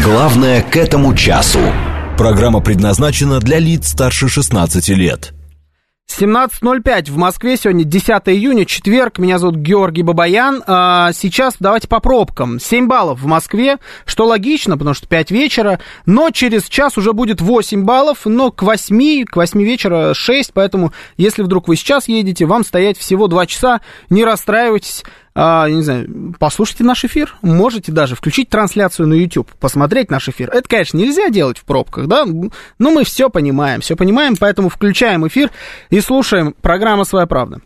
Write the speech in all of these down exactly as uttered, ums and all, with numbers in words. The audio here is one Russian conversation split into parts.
Главное к этому часу. Программа предназначена для лиц старше шестнадцати лет. семнадцать ноль пять в Москве, сегодня десятое июня, четверг, меня зовут Георгий Бабаян. А сейчас давайте по пробкам. семь баллов в Москве, что логично, потому что пять вечера, но через час уже будет восемь баллов, но к восьми, к восьми вечера шесть, поэтому если вдруг вы сейчас едете, вам стоять всего два часа, не расстраивайтесь. А, не знаю, послушайте наш эфир, можете даже включить трансляцию на YouTube, посмотреть наш эфир. Это, конечно, нельзя делать в пробках, да, но мы все понимаем, все понимаем, поэтому включаем эфир и слушаем. Программа «Своя правда».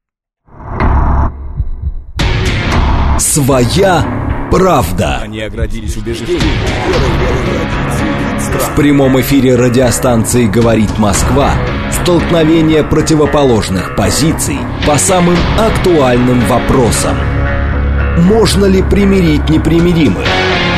Своя правда. Они оградились убеждением. В прямом эфире радиостанции «Говорит Москва» столкновение противоположных позиций по самым актуальным вопросам. Можно ли примирить непримиримых?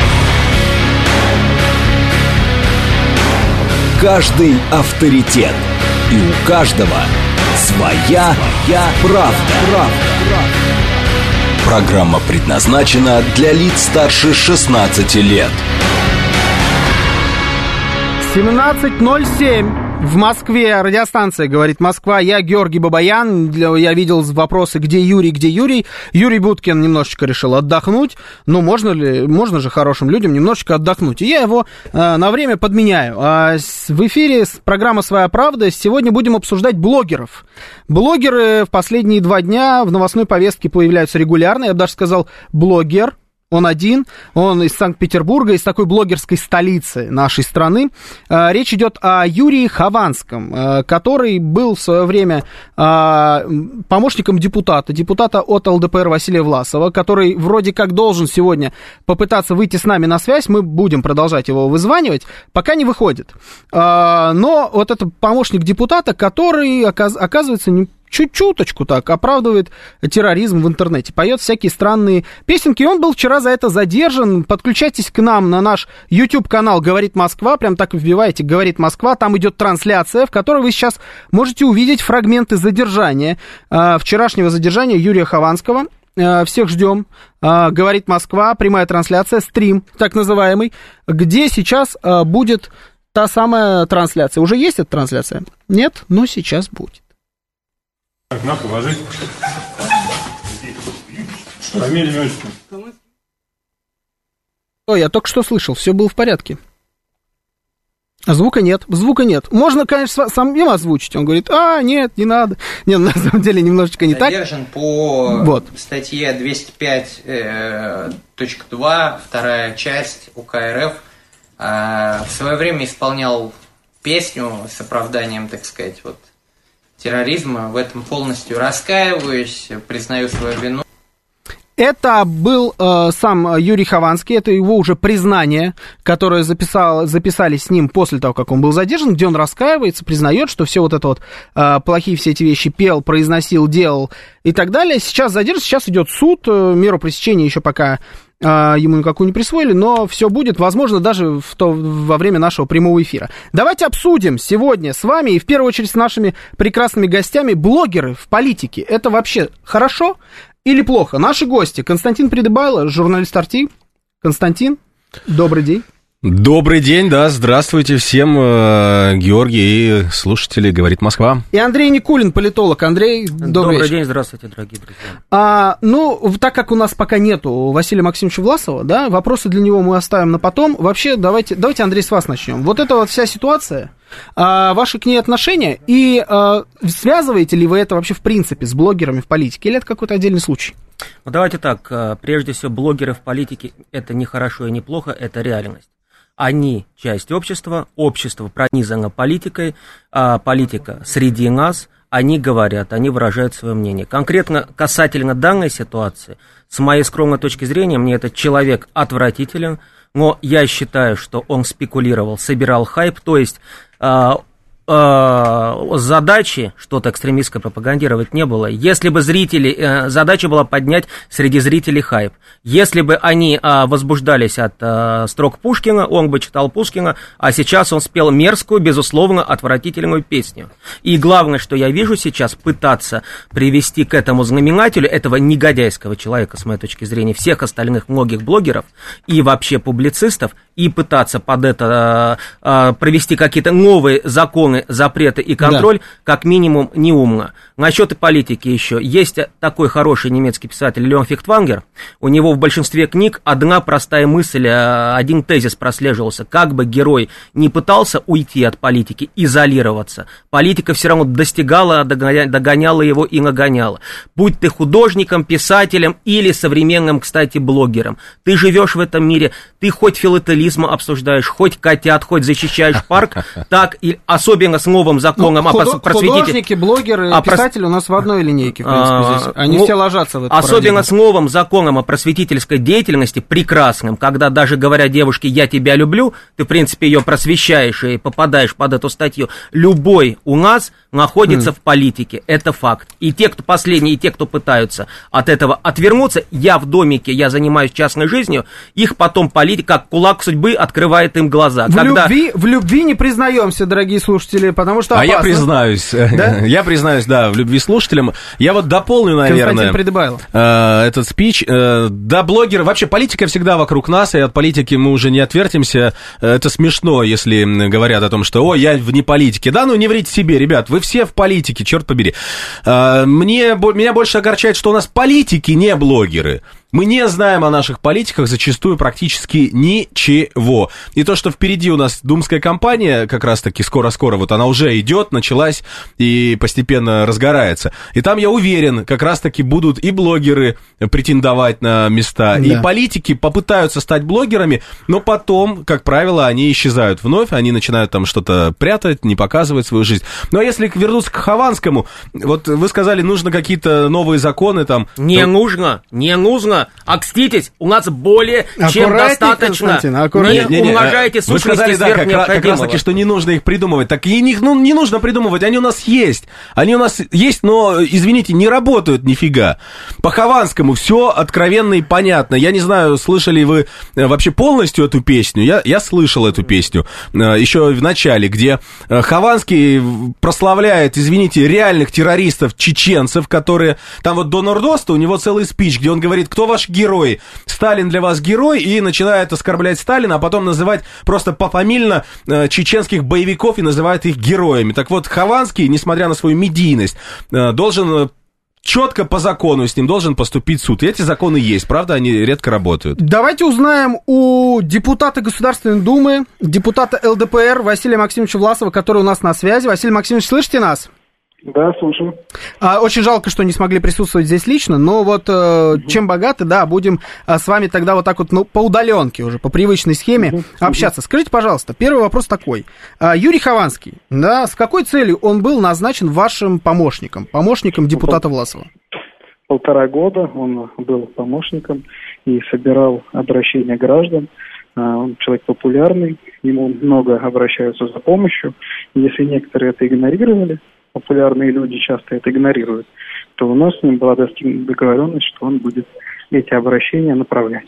Каждый авторитет, и у каждого своя, своя правда. правда. Программа предназначена для лиц старше шестнадцати лет. семнадцать ноль семь в Москве, радиостанция «Говорит Москва». Я Георгий Бабаян. Я видел вопросы, где Юрий, где Юрий. Юрий Буткин немножечко решил отдохнуть. Ну, можно ли, можно же хорошим людям немножечко отдохнуть. И я его э, на время подменяю. А с, в эфире программа «Своя правда». Сегодня будем обсуждать блогеров. Блогеры в последние два дня в новостной повестке появляются регулярно. Я бы даже сказал, блогер. Он один, он из Санкт-Петербурга, из такой блогерской столицы нашей страны. Речь идет о Юрии Хованском, который был в свое время помощником депутата, депутата от ЛДПР Василия Власова, который вроде как должен сегодня попытаться выйти с нами на связь. Мы будем продолжать его вызванивать, пока не выходит. Но вот это помощник депутата, который, оказывается, не чуть-чуточку так оправдывает терроризм в интернете, поет всякие странные песенки, и он был вчера за это задержан. Подключайтесь к нам на наш YouTube-канал «Говорит Москва», прям так вбиваете «Говорит Москва», там идет трансляция, в которой вы сейчас можете увидеть фрагменты задержания, э, вчерашнего задержания Юрия Хованского. Э, всех ждем. Э, «Говорит Москва», прямая трансляция, стрим так называемый, где сейчас э, будет та самая трансляция. Уже есть эта трансляция? Нет? Но сейчас будет. Так, на, положи. Фамилия, отчество. Ой, я только что слышал, все было в порядке. Звука нет, звука нет. Можно, конечно, самим озвучить. Он говорит, а, нет, не надо. Нет, на самом деле немножечко не так. Задержан по вот. статье двести пять точка два, вторая часть УК РФ. В свое время исполнял песню с оправданием, так сказать, вот, терроризма. В этом полностью раскаиваюсь, признаю свою вину. Это был э, сам Юрий Хованский, это его уже признание, которое записал, записали с ним после того, как он был задержан, где он раскаивается, признает, что все вот это вот, э, плохие все эти вещи пел, произносил, делал и так далее. Сейчас задержан, сейчас идет суд, э, меру пресечения еще пока э, ему никакую не присвоили, но все будет, возможно, даже в то, во время нашего прямого эфира. Давайте обсудим сегодня с вами и в первую очередь с нашими прекрасными гостями блогеры в политике. Это вообще хорошо или плохо? Наши гости. Константин Придыбайло, журналист эр ти. Константин, добрый день. Добрый день, да, здравствуйте всем, Георгий и слушатели «Говорит Москва». И Андрей Никулин, политолог. Андрей, добрый, добрый вечер. день, здравствуйте, дорогие друзья. А, ну, так как у нас пока нету Василия Максимовича Власова, да, вопросы для него мы оставим на потом. Вообще, давайте, давайте, Андрей, с вас начнем. Вот эта вот вся ситуация, а, ваши к ней отношения, и а, связываете ли вы это вообще в принципе с блогерами в политике, или это какой-то отдельный случай? Ну, давайте так, прежде всего, блогеры в политике – это не хорошо и не плохо, это реальность. Они часть общества, общество пронизано политикой, а политика среди нас, они говорят, они выражают свое мнение. Конкретно касательно данной ситуации, с моей скромной точки зрения, мне этот человек отвратителен, но я считаю, что он спекулировал, собирал хайп, то есть э, задачи что-то экстремистское пропагандировать не было. Если бы зрители, э, задача была поднять среди зрителей хайп. Если бы они э, возбуждались от э, строк Пушкина, он бы читал Пушкина, а сейчас он спел мерзкую, безусловно, отвратительную песню. И главное, что я вижу сейчас, пытаться привести к этому знаменателю этого негодяйского человека, с моей точки зрения, всех остальных многих блогеров и вообще публицистов, и пытаться под это э, э, провести какие-то новые законы, запреты и контроль, да. как минимум, неумно. Насчет политики еще. Есть такой хороший немецкий писатель Леон Фихтвангер. У него в большинстве книг одна простая мысль, один тезис прослеживался. Как бы герой не пытался уйти от политики, изолироваться, политика все равно достигала, догоняла его и нагоняла. Будь ты художником, писателем или современным, кстати, блогером. Ты живешь в этом мире, ты хоть филателизм обсуждаешь, хоть котят, хоть защищаешь парк, так и особенно с новым законом ну, о худо- просветителе. Художники, блогеры, а писатели у нас в одной линейке, в принципе, а, здесь. Они ну, все ложатся в эту особенно парадигму. с новым законом о просветительской деятельности, прекрасным, когда даже говоря девушке «я тебя люблю», ты, в принципе, ее просвещаешь и попадаешь под эту статью. Любой у нас находится mm. в политике, это факт. И те, кто последние, и те, кто пытаются от этого отвернуться, я в домике, я занимаюсь частной жизнью, их потом политика, как кулак судьбы, открывает им глаза. В, когда... любви, в любви не признаемся, дорогие слушатели, потому что опасно. А я признаюсь, да? я признаюсь, да, в любви слушателям. Я вот дополню, наверное, э, этот спич. Э, да, блогеры, вообще политика всегда вокруг нас, и от политики мы уже не отвертимся. Это смешно, если говорят о том, что, о, я вне политики. Да, ну не врите себе, ребят, вы все в политике, черт побери. Э, мне, меня больше огорчает, что у нас политики не блогеры. Мы не знаем о наших политиках зачастую практически ничего. И то, что впереди у нас думская кампания, как раз-таки скоро-скоро, вот она уже идет, началась и постепенно разгорается. И там, я уверен, как раз-таки будут и блогеры претендовать на места, да. и политики попытаются стать блогерами, но потом, как правило, они исчезают вновь, они начинают там что-то прятать, не показывать свою жизнь. Ну, а если вернуться к Хованскому, вот вы сказали, нужно какие-то новые законы там... Не то... нужно, не нужно. Окститесь, у нас более чем достаточно. Не, не умножайте сущности Вы сказали, да, как, как раз таки, что не нужно их придумывать. Так и не, ну, не нужно придумывать, они у нас есть. Они у нас есть, но, извините, не работают нифига. По Хованскому все откровенно и понятно. Я не знаю, слышали вы вообще полностью эту песню. Я, я слышал эту песню еще в начале, где Хованский прославляет, извините, реальных террористов, чеченцев, которые... Там вот до Нордоста у него целый спич, где он говорит, кто ваш герой? Сталин для вас герой, и начинает оскорблять Сталина, а потом называть просто пофамильно э, чеченских боевиков и называет их героями. Так вот, Хованский, несмотря на свою медийность, э, должен четко по закону с ним должен поступить суд. И эти законы есть, правда, они редко работают. Давайте узнаем у депутата Государственной Думы, депутата эл дэ пэ эр Василия Максимовича Власова, который у нас на связи. Василий Максимович, слышите нас? Да, слушаю. А, очень жалко, что не смогли присутствовать здесь лично, но вот э, угу. чем богаты, да, будем а, с вами тогда вот так вот, ну, по удаленке уже, по привычной схеме угу. общаться. Скажите, пожалуйста, первый вопрос такой. А, Юрий Хованский, да, с какой целью он был назначен вашим помощником, помощником депутата Власова? Полтора года он был помощником и собирал обращения граждан. Он человек популярный, ему много обращаются за помощью. Если некоторые это игнорировали, популярные люди часто это игнорируют, то у нас с ним была достигнута договоренность, что он будет эти обращения направлять.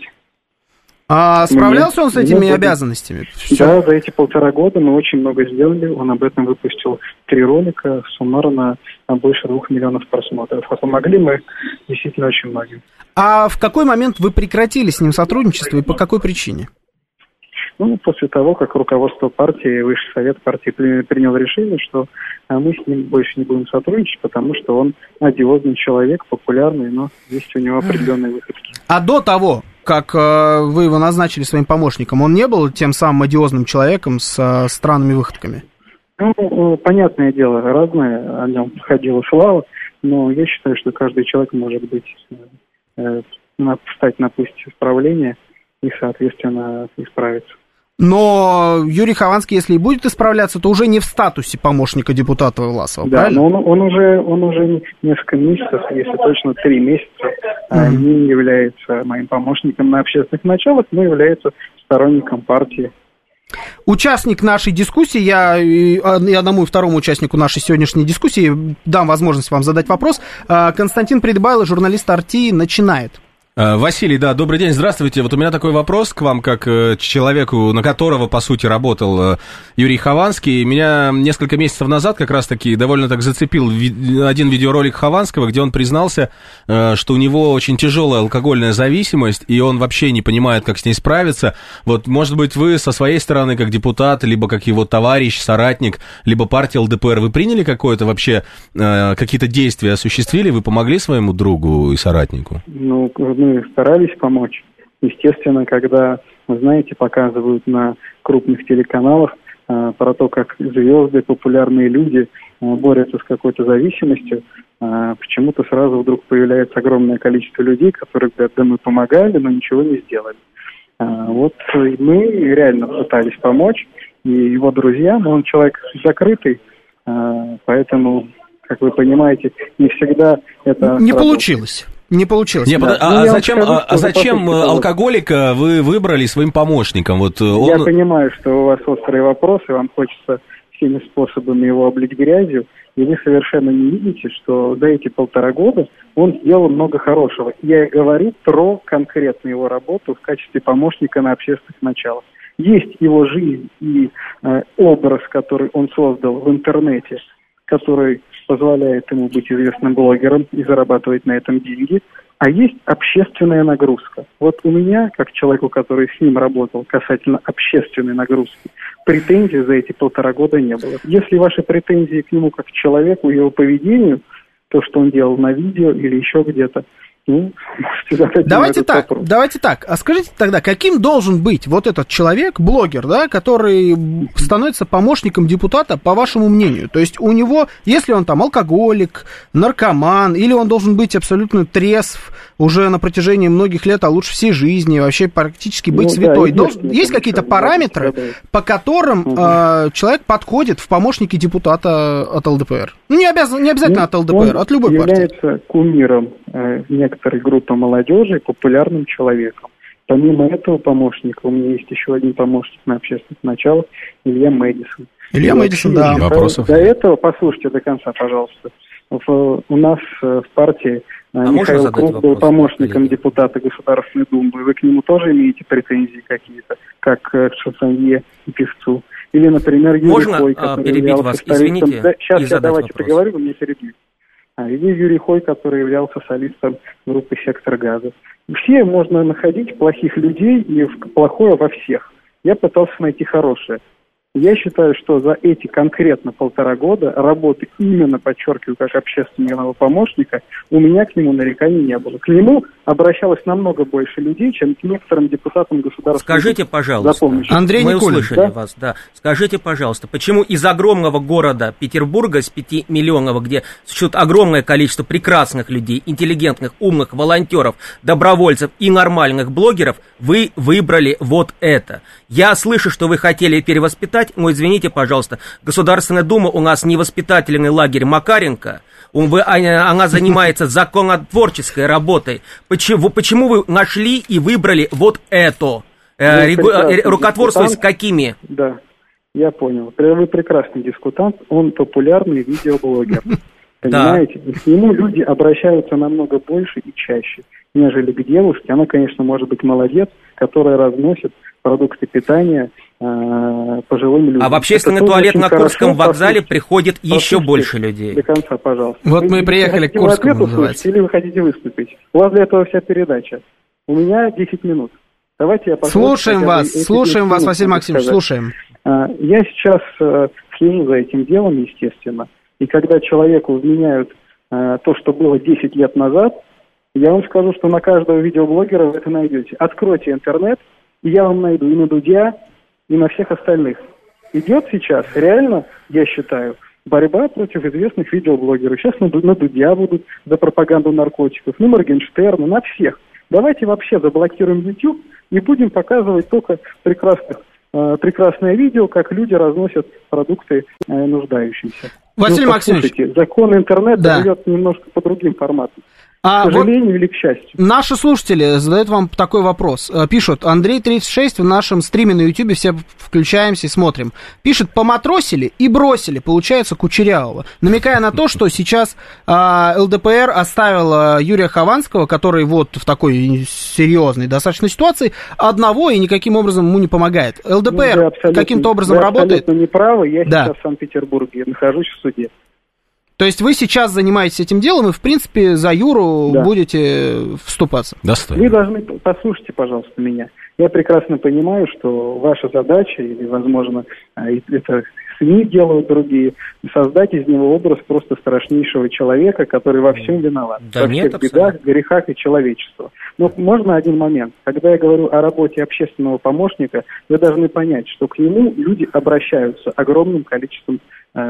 А справлялся он с этими мы обязанностями? Да, за эти полтора года мы очень много сделали. Он об этом выпустил три ролика, суммарно больше двух миллионов просмотров. А помогли мы действительно очень многим. А в какой момент вы прекратили с ним сотрудничество и по какой причине? Ну, после того, как руководство партии, Высший совет партии принял решение, что мы с ним больше не будем сотрудничать, потому что он одиозный человек, популярный, но есть у него определенные выходки. А до того, как э, вы его назначили своим помощником, он не был тем самым одиозным человеком с э, странными выходками? Ну, понятное дело, разное о нем ходила слава, но я считаю, что каждый человек может быть, э, встать на путь исправления и, соответственно, исправиться. Но Юрий Хованский, если и будет исправляться, то уже не в статусе помощника депутата Власова, да, правильно? но он, он, уже, он уже несколько месяцев, если точно три месяца, mm-hmm. не является моим помощником на общественных началах, но является сторонником партии. Участник нашей дискуссии, я и одному и второму участнику нашей сегодняшней дискуссии дам возможность вам задать вопрос. Константин Придбайло, журналист эр тэ и, начинает. Василий, да, добрый день, здравствуйте. Вот у меня такой вопрос к вам, как к человеку, на которого, по сути, работал Юрий Хованский. Меня несколько месяцев назад как раз-таки довольно так зацепил один видеоролик Хованского, где он признался, что у него очень тяжелая алкогольная зависимость, и он вообще не понимает, как с ней справиться. Вот, может быть, вы со своей стороны, как депутат, либо как его товарищ, соратник, либо партия эл дэ пэ эр, вы приняли какое-то вообще, какие-то действия осуществили, вы помогли своему другу и соратнику? Ну, мы старались помочь. Естественно, когда, вы знаете, показывают на крупных телеканалах э, про то, как звезды, популярные люди э, борются с какой-то зависимостью, э, почему-то сразу вдруг появляется огромное количество людей, которые говорят, да мы помогали, но ничего не сделали. Э, вот мы реально пытались помочь, и его друзья, но он человек закрытый, э, поэтому, как вы понимаете, не всегда это... Не получилось. Не получилось. Не, да. А, ну, а зачем, скажу, а зачем алкоголика вы выбрали своим помощником? Вот он... Я понимаю, что у вас острые вопросы, вам хочется всеми способами его облить грязью, и вы совершенно не видите, что за эти полтора года он сделал много хорошего. Я и говорю про конкретную его работу в качестве помощника на общественных началах. Есть его жизнь и э, образ, который он создал в интернете, который позволяет ему быть известным блогером и зарабатывать на этом деньги, а есть общественная нагрузка. Вот у меня, как человеку, который с ним работал, касательно общественной нагрузки, претензий за эти полтора года не было. Если ваши претензии к нему как к человеку, его поведению, то, что он делал на видео или еще где-то, ну, давайте так, вопрос. давайте так. А скажите тогда, каким должен быть вот этот человек, блогер, да, который становится помощником депутата, по вашему мнению? То есть у него, если он там алкоголик, наркоман, или он должен быть абсолютно трезв уже на протяжении многих лет, а лучше всей жизни, вообще практически быть ну, святой. Да, Должен, есть какие-то параметры, по которым угу. э, человек подходит в помощники депутата от эл дэ пэ эр? Ну, не, обязан, не обязательно ну, от эл дэ пэ эр, от любой партии. Он является кумиром э, некоторой группы молодежи, популярным человеком. Помимо этого помощника, у меня есть еще один помощник на общественных началах, Илья Мэдисон. Илья Мэдисон, да. Вопросов? До этого, послушайте до конца, пожалуйста. В, у нас в партии а Михаил Круг был помощником коллеги? депутата Государственной Думы. Вы к нему тоже имеете претензии какие-то, как к шансонье и певцу? Или, например, Юрий Можно Хой, который перебить вас? Извините, да, сейчас и я давайте вопрос. поговорю, вы меня перебьете. А, или Юрий Хой, который являлся солистом группы «Сектор газа». Все можно находить плохих людей и плохое во всех. Я пытался найти хорошее. Я считаю, что за эти конкретно полтора года работы именно, подчеркиваю, как общественного помощника, у меня к нему нареканий не было. К нему обращалось намного больше людей, чем к некоторым депутатам государства. Скажите, пожалуйста, Андрей мы Никулин, услышали да? вас, да. Скажите, пожалуйста, почему из огромного города Петербурга, с пятимиллионного, где существует огромное количество прекрасных людей, интеллигентных, умных, волонтеров, добровольцев и нормальных блогеров, вы выбрали вот это? Я слышу, что вы хотели перевоспитать, но извините, пожалуйста, Государственная Дума у нас не воспитательный лагерь Макаренко, она занимается законотворческой работой. Почему, почему вы нашли и выбрали вот это? Э, регу... Рукотворствовать с какими? Да, я понял. Вы прекрасный дискутант, он популярный видеоблогер. Понимаете? И к нему люди обращаются намного больше и чаще, нежели к девушке. Она, конечно, может быть молодец, которая разносит продукты питания э, пожилым людям. А в общественный туалет на Курском вокзале приходит еще больше людей. До конца, пожалуйста. Вот вы мы приехали к Курскому, называется. Или вы хотите выступить? У вас для этого вся передача. У меня десять минут. Давайте я Слушаем вас, слушаем вас, Василий Максимович, слушаем. Я сейчас э, слежу за этим делом, естественно. И когда человеку вменяют э, то, что было десять лет назад, я вам скажу, что на каждого видеоблогера вы это найдете. Откройте интернет, и я вам найду и на Дудя, и на всех остальных. Идет сейчас, реально, я считаю, борьба против известных видеоблогеров. Сейчас на, на Дудя будут за пропаганду наркотиков, на Моргенштерна, на всех. Давайте вообще заблокируем YouTube и будем показывать только прекрасных, э, прекрасное видео, как люди разносят продукты э, нуждающимся. Василий ну, Максимович. Закон интернета да. живет немножко по другим форматам. А к сожалению вот или к счастью. Наши слушатели задают вам такой вопрос. Пишут: Андрей тридцать шесть, в нашем стриме на Ютьюбе все включаемся и смотрим. Пишет: поматросили и бросили, получается, Кучерявого. Намекая на то, что сейчас а, ЛДПР оставила Юрия Хованского, который вот в такой серьезной достаточно ситуации, одного и никаким образом ему не помогает. ЛДПР ну, каким-то образом вы работает? Абсолютно неправы. Я да. сейчас в Санкт-Петербурге, нахожусь в суде. То есть вы сейчас занимаетесь этим делом и, в принципе, за Юру да. будете вступаться? Достойно. Вы должны, послушайте, пожалуйста, меня. Я прекрасно понимаю, что ваша задача, или, возможно, это СМИ делают другие, создать из него образ просто страшнейшего человека, который во всем виноват. Да во нет, всех бедах, грехах и человечества. Но можно один момент? Когда я говорю о работе общественного помощника, вы должны понять, что к нему люди обращаются огромным количеством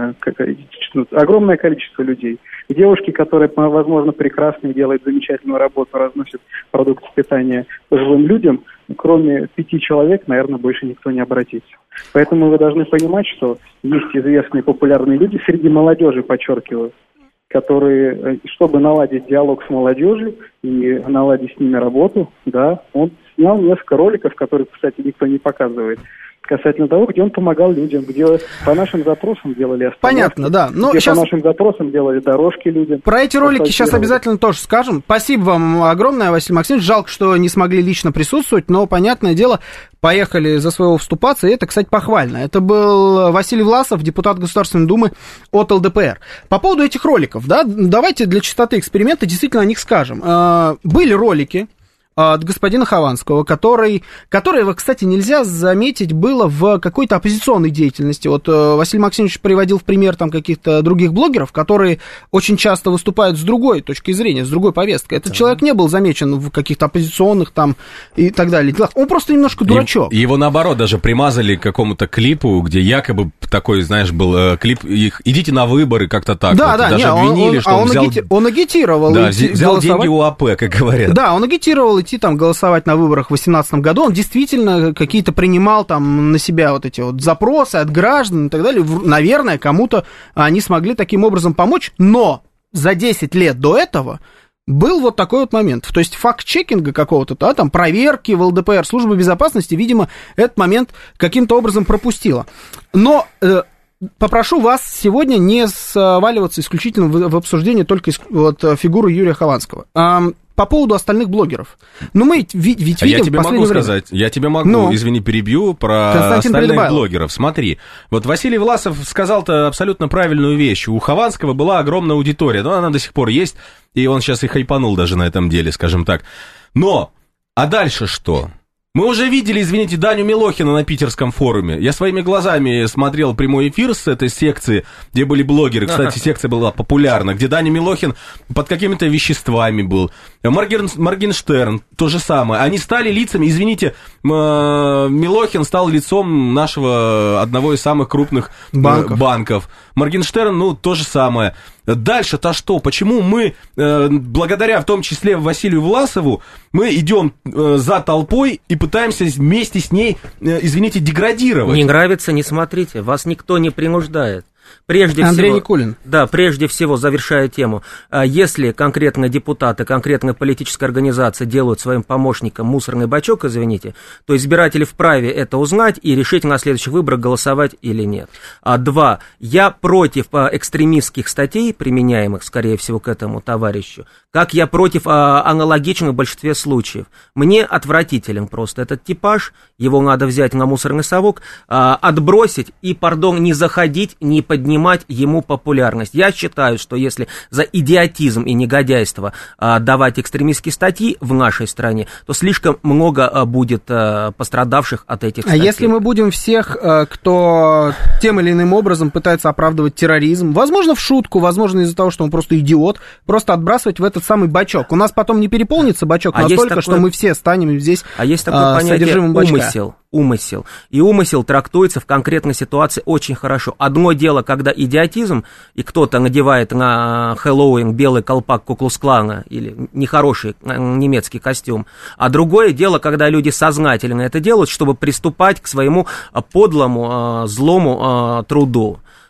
огромное количество людей. Девушки, которые, возможно, прекрасно делают замечательную работу, разносят продукты питания пожилым людям, кроме пяти человек, наверное, больше никто не обратится. Поэтому вы должны понимать, что есть известные популярные люди, среди молодежи, подчеркиваю, которые, чтобы наладить диалог с молодежью и наладить с ними работу, да, он снял несколько роликов, которые, кстати, никто не показывает, касательно того, где он помогал людям, где по нашим запросам делали остановки. Понятно, да. Но где сейчас... по нашим запросам делали дорожки людям. Про эти ролики сейчас обязательно тоже скажем. Спасибо вам огромное, Василий Максимович. Жалко, что не смогли лично присутствовать, но, понятное дело, поехали за своего вступаться, и это, кстати, похвально. Это был Василий Власов, депутат Государственной Думы от ЛДПР. По поводу этих роликов, да, давайте для чистоты эксперимента действительно о них скажем. Были ролики от господина Хованского, который, которого, кстати, нельзя заметить, было в какой-то оппозиционной деятельности. Вот Василий Максимович приводил в пример там каких-то других блогеров, которые очень часто выступают с другой точки зрения, с другой повесткой. Этот да. человек не был замечен в каких-то оппозиционных там и так далее делах. Он просто немножко дурачок. И, его, наоборот, даже примазали к какому-то клипу, где якобы такой, знаешь, был э, клип, их, идите на выборы, как-то так. Да, вот. да, даже не, обвинили, он, что он, он, он взял... Аги... Он агитировал. Да, идти, взял голосовать. деньги у АП, как говорят. Да, он агитировал идти там голосовать на выборах в две тысячи восемнадцатом году. Он действительно какие-то принимал там на себя вот эти вот запросы от граждан и так далее. Наверное, кому-то они смогли таким образом помочь, но за десять лет до этого был вот такой вот момент. То есть факт-чекинга какого-то, да, там проверки в ЛДПР, служба безопасности, видимо, этот момент каким-то образом пропустила. Но... Э, попрошу вас сегодня не сваливаться исключительно в, в обсуждение только из, вот, фигуры Юрия Хованского. А, по поводу остальных блогеров. Ну, мы ведь, ведь а видим я тебе в могу время... сказать, я тебе могу, ну, извини, перебью, про Константин остальных Придыбайло. блогеров. Смотри, вот Василий Власов сказал-то абсолютно правильную вещь. У Хованского была огромная аудитория, но она до сих пор есть, и он сейчас и хайпанул даже на этом деле, скажем так. Но, а дальше что? Мы уже видели, извините, Даню Милохина на питерском форуме. Я своими глазами смотрел прямой эфир с этой секции, где были блогеры. Кстати, секция была популярна, где Даня Милохин под какими-то веществами был. Морген... Моргенштерн, то же самое. Они стали лицами, извините, Милохин стал лицом нашего одного из самых крупных банков. банков. Моргенштерн, ну, то же самое. Дальше-то что? Почему мы, э, благодаря в том числе Василию Власову, мы идем э, за толпой и пытаемся вместе с ней, э, извините, деградировать? Не нравится, не смотрите, вас никто не принуждает. Прежде Андрей всего, Никулин. Да, прежде всего, завершая тему, если конкретно депутаты, конкретная политическая организация делают своим помощникам мусорный бачок, извините, то избиратели вправе это узнать и решить на следующих выборах, голосовать или нет. А два, я против экстремистских статей, применяемых, скорее всего, к этому товарищу, как я против аналогичных в большинстве случаев. Мне отвратителен просто этот типаж, его надо взять на мусорный совок, отбросить и, пардон, не заходить, не поднимать ему популярность. Я считаю, что если за идиотизм и негодяйство а, давать экстремистские статьи в нашей стране, то слишком много а, будет а, пострадавших от этих статей. А если мы будем всех, а, кто тем или иным образом пытается оправдывать терроризм, возможно, в шутку, возможно, из-за того, что он просто идиот, просто отбрасывать в этот самый бачок. У нас потом не переполнится бачок а настолько, такое... что мы все станем здесь а есть такое а, понятие содержимым бачка. Умысел. Умысел. И умысел трактуется в конкретной ситуации очень хорошо. Одно дело, когда идиотизм, и кто-то надевает на Хэллоуин белый колпак Ку-клукс-клана или нехороший немецкий костюм. А другое дело, когда люди сознательно это делают, чтобы приступать к своему подлому, злому труду.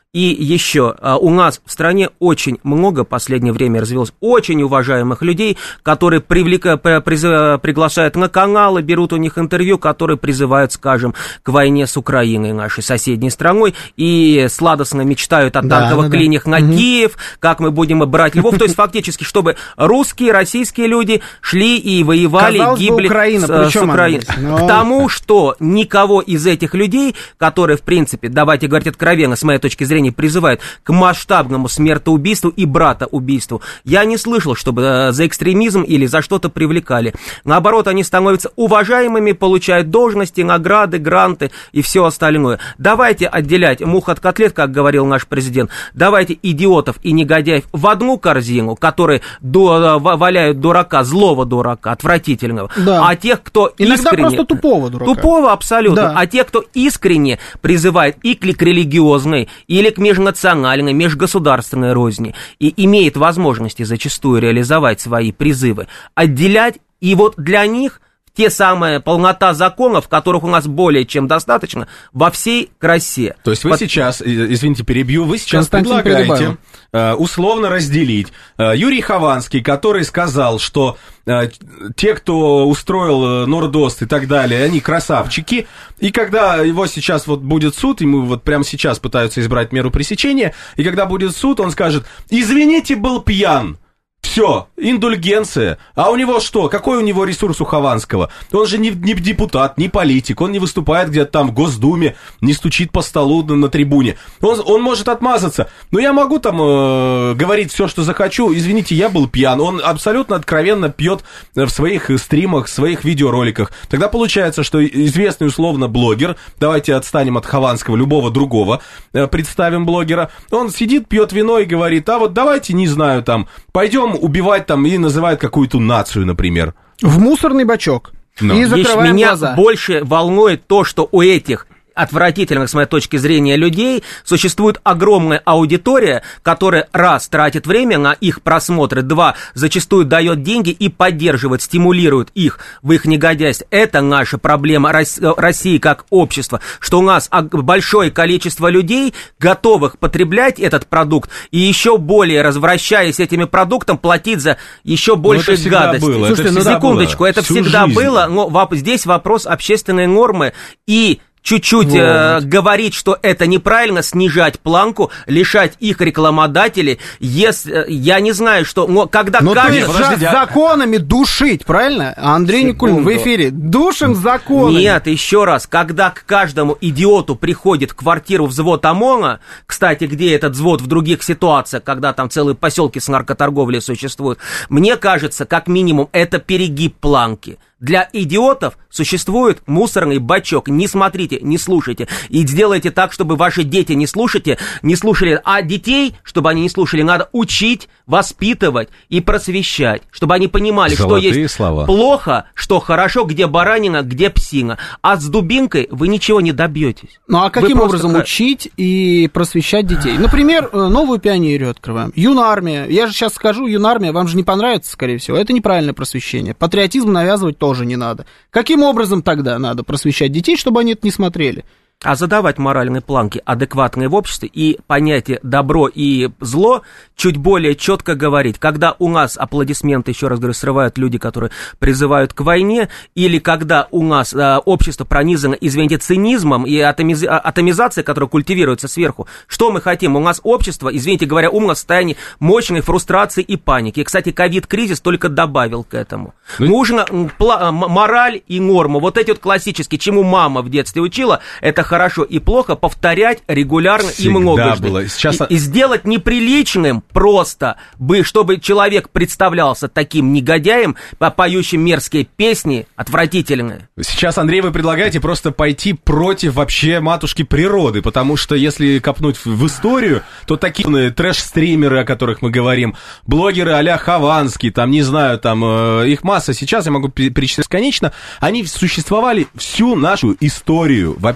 И еще, у нас в стране очень много в последнее время развелось очень уважаемых людей, которые привлекают, приглашают на каналы, берут у них интервью, которые призывают, скажем, к войне с Украиной, нашей соседней страной, и сладостно мечтают о да, танковых да, клиньях да. на угу. Киев, как мы будем брать Львов. То есть фактически, чтобы русские, российские люди шли и воевали, казалось гибли бы, Украина, с, с Украиной. Но... К тому, что никого из этих людей, которые, в принципе, давайте говорить откровенно, с моей точки зрения, призывают к масштабному смертоубийству и братоубийству. Я не слышал, чтобы за экстремизм или за что-то привлекали. Наоборот, они становятся уважаемыми, получают должности, награды, гранты и все остальное. Давайте отделять мух от котлет, как говорил наш президент. Давайте идиотов и негодяев в одну корзину, которые до, валяют дурака, злого дурака, отвратительного. Да. А тех, кто иногда искренне... просто тупого дурака. Тупого абсолютно. Да. А те, кто искренне призывает и к религиозной, или к межнациональной, межгосударственной розни, и имеет возможности зачастую реализовать свои призывы, отделять, и вот для них те самые полнота законов, которых у нас более чем достаточно, во всей красе. То есть вы Под... сейчас, извините, перебью, вы сейчас Константин предлагаете э, условно разделить э, Юрий Хованский, который сказал, что э, те, кто устроил Нордост и так далее, они красавчики, и когда его сейчас вот будет суд, ему вот прямо сейчас пытаются избрать меру пресечения, и когда будет суд, он скажет: извините, был пьян. Все, индульгенция. А у него что? Какой у него ресурс у Хованского? Он же не, не депутат, не политик, он не выступает где-то там в Госдуме, не стучит по столу на, на трибуне. Он, он может отмазаться. Но я могу там э, говорить все, что захочу. Извините, я был пьян. Он абсолютно откровенно пьет в своих стримах, в своих видеороликах. Тогда получается, что известный условно блогер, давайте отстанем от Хованского, любого другого, э, представим блогера, он сидит, пьет вино и говорит: а вот давайте, не знаю, там, пойдем убивать там, и называют какую-то нацию, например. В мусорный бачок. Но. И закрываем меня глаза. Больше волнует то, что у этих отвратительных, с моей точки зрения, людей существует огромная аудитория, которая, раз, тратит время на их просмотры, два, зачастую дает деньги и поддерживает, стимулирует их в их негодяйстве. Это наша проблема России как общества, что у нас большое количество людей, готовых потреблять этот продукт и еще более, развращаясь этим продуктом, платить за еще больше гадостей. Было. Слушайте, ну секундочку, было. это Всю всегда жизнь. было, но здесь вопрос общественной нормы и чуть-чуть вот. э, говорить, что это неправильно, снижать планку, лишать их рекламодателей, если, я не знаю, что, но когда но каждый... то есть за, законами душить, правильно? Андрей Никулин в эфире, душим законами. Нет, еще раз, когда к каждому идиоту приходит в квартиру взвод ОМОНа, кстати, где этот взвод в других ситуациях, когда там целые поселки с наркоторговлей существуют, мне кажется, как минимум, это перегиб планки. Для идиотов существует мусорный бачок. Не смотрите, не слушайте. И сделайте так, чтобы ваши дети не слушайте, не слушали. А детей, чтобы они не слушали, надо учить, воспитывать и просвещать. Чтобы они понимали, Золотые что есть слова. Плохо, что хорошо, где баранина, где псина. А с дубинкой вы ничего не добьетесь. Ну а каким вы образом просто... учить и просвещать детей? Например, новую пионерию открываем. Юнармия. Я же сейчас скажу, юнармия, вам же не понравится, скорее всего. Это неправильное просвещение. Патриотизм навязывать тоже. Тоже не надо. Каким образом тогда надо просвещать детей, чтобы они это не смотрели? А задавать моральные планки, адекватные в обществе, и понятие добро и зло чуть более четко говорить. Когда у нас аплодисменты, еще раз говорю, срывают люди, которые призывают к войне, или когда у нас а, общество пронизано, извините, цинизмом и атомиз... атомизацией, которая культивируется сверху. Что мы хотим? У нас общество, извините говоря, умно в состоянии мощной фрустрации и паники. И, кстати, ковид-кризис только добавил к этому. Ну... Нужно пла... мораль и норму. Вот эти вот классические, чему мама в детстве учила, это хорошо и плохо повторять регулярно всегда и многожды. Было. Сейчас... И, и сделать неприличным просто, бы, чтобы человек представлялся таким негодяем, поющим мерзкие песни, отвратительные. Сейчас, Андрей, вы предлагаете просто пойти против вообще матушки природы, потому что если копнуть в историю, то такие трэш-стримеры, о которых мы говорим, блогеры а-ля Хованский, там, не знаю, там, э, их масса сейчас, я могу перечислить бесконечно, они существовали всю нашу историю вообще на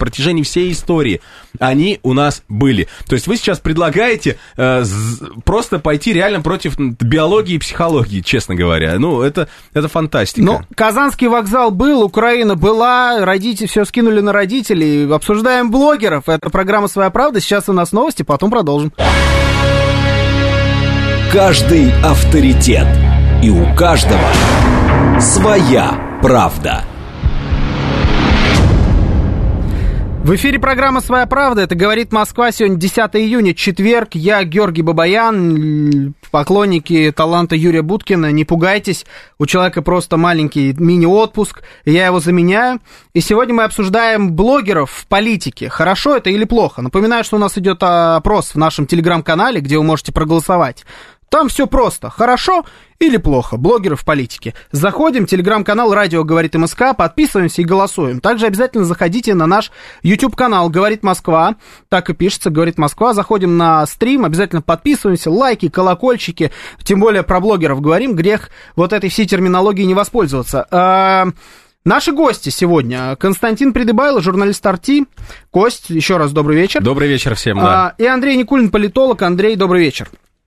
протяжении всей истории. Они у нас были. То есть вы сейчас предлагаете э, просто пойти реально против биологии и психологии, честно говоря. Ну, это, это фантастика. Ну, Казанский вокзал был, Украина была, родители все скинули на родителей. Обсуждаем блогеров. Это программа «Своя правда». Сейчас у нас новости, потом продолжим. Каждый авторитет. И у каждого своя правда. В эфире программа «Своя правда». Это «Говорит Москва». Сегодня десятое июня, четверг. Я Георгий Бабаян. Поклонники таланта Юрия Буткина, не пугайтесь. У человека просто маленький мини-отпуск. Я его заменяю. И сегодня мы обсуждаем блогеров в политике. Хорошо это или плохо? Напоминаю, что у нас идет опрос в нашем телеграм-канале, где вы можете проголосовать. Там все просто. Хорошо или плохо? Блогеры в политике. Заходим, телеграм-канал «Радио говорит МСК», подписываемся и голосуем. Также обязательно заходите на наш YouTube-канал «Говорит Москва». Так и пишется «Говорит Москва». Заходим на стрим, обязательно подписываемся, лайки, колокольчики. Тем более про блогеров говорим, грех вот этой всей терминологии не воспользоваться. А- Наши гости сегодня. Константин Придыбайло, журналист эр ти. Кость, еще раз добрый вечер. Добрый вечер всем, да. А- и Андрей Никулин, политолог. Андрей, добрый вечер.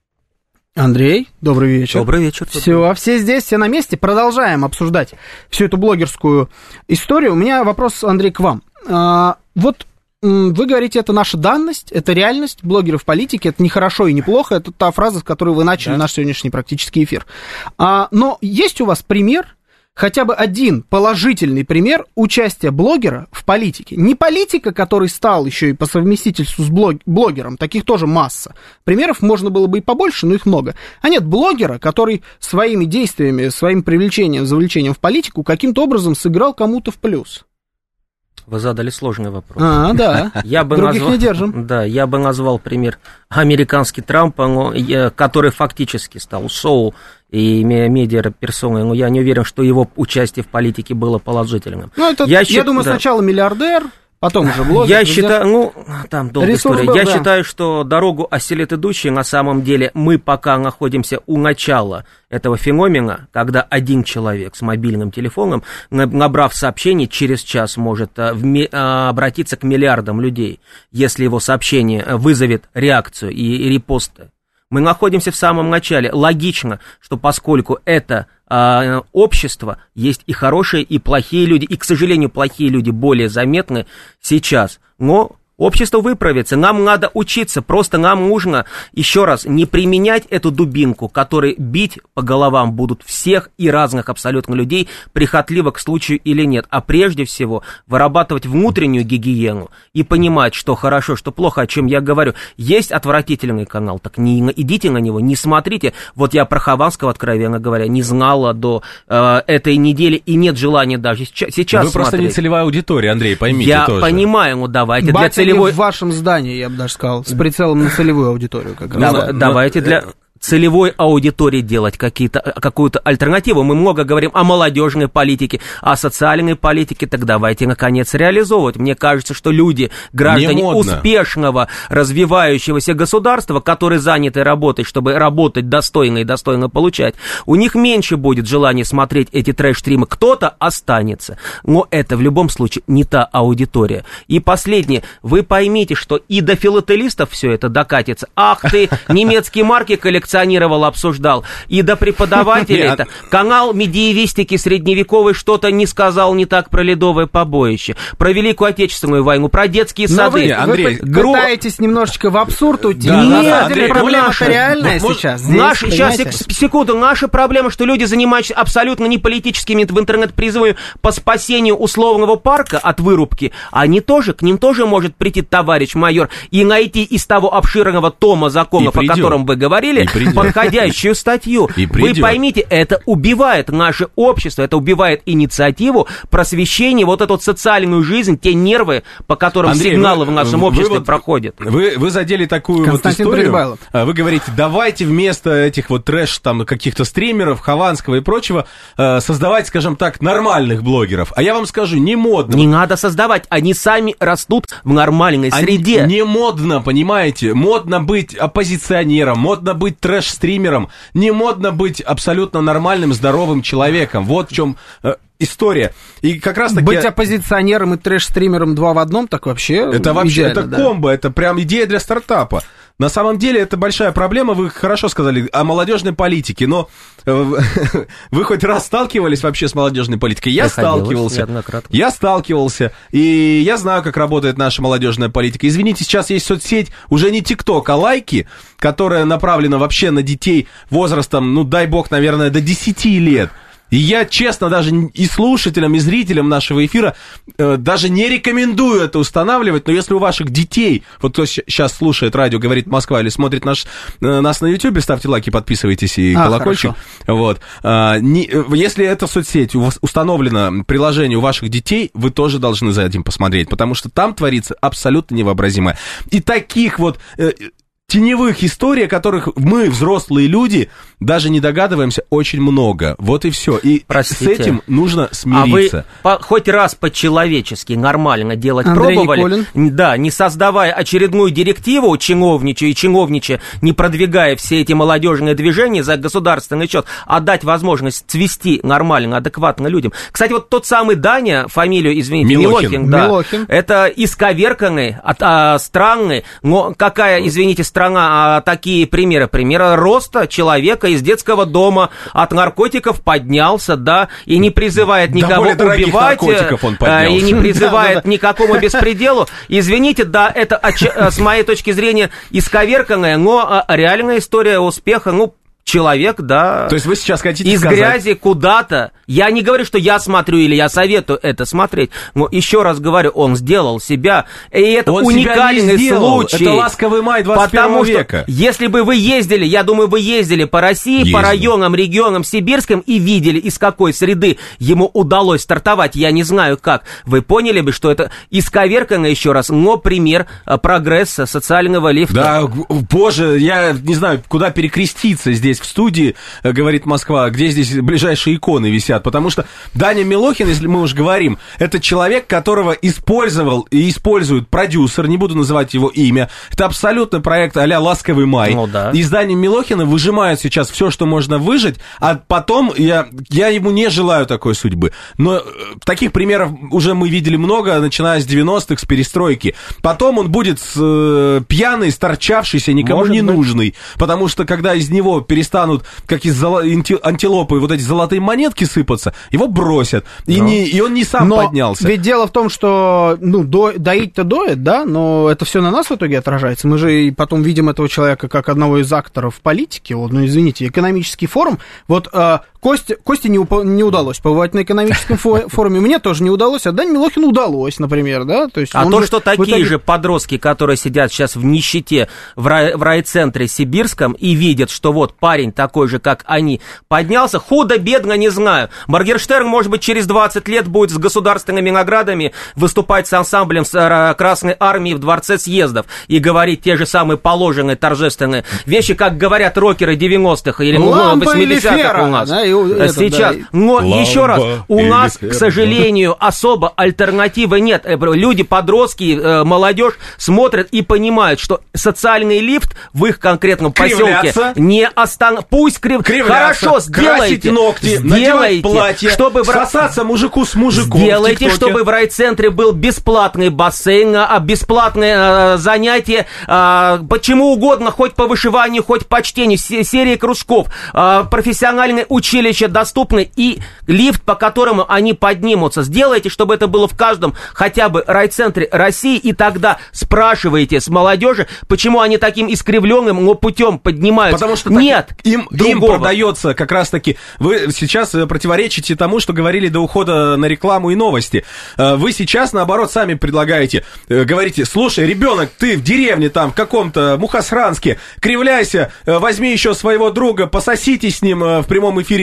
Андрей, добрый вечер. Добрый вечер. Все, все здесь, все на месте. Продолжаем обсуждать всю эту блогерскую историю. У меня вопрос, Андрей, к вам. А, вот вы говорите, это наша данность, это реальность, блогеры в политике, это не хорошо и не плохо, это та фраза, с которой вы начали да. наш сегодняшний практически эфир. А, но есть у вас пример, хотя бы один положительный пример участия блогера в политике. Не политика, который стал еще и по совместительству с блог, блогером, таких тоже масса. Примеров можно было бы и побольше, но их много. А нет блогера, который своими действиями, своим привлечением, завлечением в политику каким-то образом сыграл кому-то в плюс. Вы задали сложный вопрос. А, да. Я бы Других назвал, не держим. Да, я бы назвал пример американский Трамп, который фактически стал шоу и медиа-персоной, но я не уверен, что его участие в политике было положительным. Ну, это, я, я счит... думаю, да. сначала миллиардер, потом уже блогер. Я считаю, ну, там долгая Ресурс история. был, я да. считаю, что дорогу осилит идущий. На самом деле мы пока находимся у начала этого феномена, когда один человек с мобильным телефоном, набрав сообщение, через час может обратиться к миллиардам людей, если его сообщение вызовет реакцию и репосты. Мы находимся в самом начале. Логично, что поскольку это э, общество, есть и хорошие, и плохие люди, и, к сожалению, плохие люди более заметны сейчас, но общество выправится, нам надо учиться, просто нам нужно, еще раз, не применять эту дубинку, которой бить по головам будут всех и разных абсолютно людей, прихотливо к случаю или нет, а прежде всего вырабатывать внутреннюю гигиену и понимать, что хорошо, что плохо, о чем я говорю. Есть отвратительный канал, так не идите на него, не смотрите. Вот я про Хованского, откровенно говоря, не знала до э, этой недели и нет желания даже сейчас, сейчас Вы смотреть. просто не целевая аудитория, Андрей, поймите я тоже. Я понимаю, ну давайте Батя для целевой... в вашем здании, я бы даже сказал, с прицелом на целевую аудиторию. Как Да, раз. давайте для целевой аудитории делать какие-то, какую-то альтернативу. Мы много говорим о молодежной политике, о социальной политике, так давайте, наконец, реализовывать. Мне кажется, что люди, граждане успешного, развивающегося государства, которые заняты работой, чтобы работать достойно и достойно получать, у них меньше будет желания смотреть эти трэш-стримы. Кто-то останется, но это в любом случае не та аудитория. И последнее, вы поймите, что и до филателистов все это докатится. Ах ты, немецкие марки коллекционируют, обсуждал, и до преподавателей это. Канал медиевистики средневековой что-то не сказал не так про ледовое побоище, про Великую Отечественную войну, про детские Но сады. Вы, Андрей, вы Гру... пытаетесь немножечко в абсурд уйти. Да, на нет, самом деле проблема-то реальная ну, сейчас. Наш, Здесь, сейчас, секунду, наша проблема, что люди, занимаются абсолютно не политическими в интернет-призывами по спасению условного парка от вырубки, они тоже, к ним тоже может прийти товарищ майор и найти из того обширного тома законов, о котором вы говорили, подходящую статью. Вы поймите, это убивает наше общество, это убивает инициативу, просвещение, вот эту вот социальную жизнь, те нервы, по которым Андрей, сигналы вы, в нашем вы, обществе вы, проходят. Вы, вы задели такую вот историю. Придыбайло. Вы говорите, давайте вместо этих вот трэш, там, каких-то стримеров, Хованского и прочего, создавать, скажем так, нормальных блогеров. А я вам скажу, не модно. Не надо создавать, они сами растут в нормальной они среде. Не модно, понимаете? Модно быть оппозиционером, модно быть трэш-стримером, не модно быть абсолютно нормальным, здоровым человеком. Вот в чем э, история. И как раз таки... Быть оппозиционером и трэш-стримером два в одном, так вообще Это вообще, идеально, это да. комбо, это прям идея для стартапа. На самом деле это большая проблема, вы хорошо сказали, о молодежной политике, но вы хоть раз сталкивались вообще с молодежной политикой? Я сталкивался, я сталкивался, и я знаю, как работает наша молодежная политика. Извините, сейчас есть соцсеть, уже не ТикТок, а Лайки, которая направлена вообще на детей возрастом, ну дай бог, наверное, до десяти лет. И я, честно, даже и слушателям, и зрителям нашего эфира э, даже не рекомендую это устанавливать, но если у ваших детей, вот кто сейчас слушает радио «Говорит Москва» или смотрит наш, э, нас на Ютубе, ставьте лайки, подписывайтесь и а, колокольчик. Вот. А, не, если эта соцсеть, у вас установлено приложение у ваших детей, вы тоже должны за этим посмотреть, потому что там творится абсолютно невообразимое. И таких вот... Э, теневых историй, о которых мы, взрослые люди, даже не догадываемся, очень много. Вот и все. И Простите. С этим нужно смириться. А вы по, хоть раз по-человечески нормально делать Андрей пробовали? Николин. Да, не создавая очередную директиву чиновничая и чиновничая, не продвигая все эти молодежные движения за государственный счет, а дать возможность цвести нормально, адекватно людям. Кстати, вот тот самый Даня, фамилию, извините, Милохин, Милохин, да, Милохин. это исковерканный, а, а, странный, но какая, извините, страна, а такие примеры, примеры роста человека из детского дома от наркотиков поднялся, да, и не призывает никого убивать, и не призывает никакому беспределу. Извините, да, это с моей точки зрения исковерканная, но реальная история успеха, ну, человек, да, то есть вы сейчас хотите из сказать... грязи куда-то. Я не говорю, что я смотрю или я советую это смотреть, но еще раз говорю, он сделал себя, и это он уникальный сделал. случай. Это ласковый май двадцать первого века. Потому что, если бы вы ездили, я думаю, вы ездили по России, Ездил. по районам, регионам сибирским и видели, из какой среды ему удалось стартовать, я не знаю как, вы поняли бы, что это исковерканно, еще раз, но пример прогресса социального лифта. Да, боже, я не знаю, куда перекреститься здесь в студии, говорит Москва, где здесь ближайшие иконы висят, потому что Даня Милохин, если мы уж говорим, это человек, которого использовал и использует продюсер, не буду называть его имя, это абсолютно проект а-ля «Ласковый май». Ну, да. Из Дани Милохина выжимают сейчас все, что можно выжать, а потом я, я ему не желаю такой судьбы, но таких примеров уже мы видели много, начиная с девяностых, с перестройки. Потом он будет э, пьяный, сторчавшийся, никому Может не быть. нужный, потому что когда из него перестанут станут, как из золо... антилопы, вот эти золотые монетки сыпаться, его бросят. И, не... и он не сам но поднялся. Ведь дело в том, что, ну, до... доить-то доит, да, но это все на нас в итоге отражается. Мы же и потом видим этого человека как одного из акторов политики. Вот, ну, извините, экономический форум. Вот э, Косте, Косте не, уп... не удалось побывать на экономическом форуме. Мне тоже не удалось, а Дане Милохину удалось, например, да. То есть а то, же... что такие итоге... же подростки, которые сидят сейчас в нищете в, рай... в райцентре сибирском и видят, что вот парень такой же, как они, поднялся, худо-бедно, не знаю. Моргенштерн, может быть, через двадцать лет будет с государственными наградами выступать с ансамблем с Красной Армии в Дворце съездов и говорить те же самые положенные, торжественные вещи, как говорят рокеры девяностых или восьмидесятых у нас. Да, и это, сейчас. Да. Но Ламба еще раз, у нас, фера, к сожалению, да. особо альтернативы нет. Люди, подростки, молодежь смотрят и понимают, что социальный лифт в их конкретном поселке не останов... Пусть крив... Хорошо, сделайте, ногти, сделайте, платье, чтобы в... сосаться мужику с мужиком. Сделайте, чтобы в райцентре был бесплатный бассейн, бесплатные занятия, почему угодно, хоть по вышиванию, хоть по чтению, серии кружков, профессиональные училища доступны и лифт, по которому они поднимутся. Сделайте, чтобы это было в каждом хотя бы райцентре России, и тогда спрашивайте с молодежи, почему они таким искривленным, но путем поднимаются. Потому что нет, так, им, им продается как раз-таки, вы сейчас противоречите тому, что говорили до ухода на рекламу и новости. Вы сейчас, наоборот, сами предлагаете, говорите, слушай, ребенок, ты в деревне там, в каком-то Мухосранске, кривляйся, возьми еще своего друга, пососите с ним в прямом эфире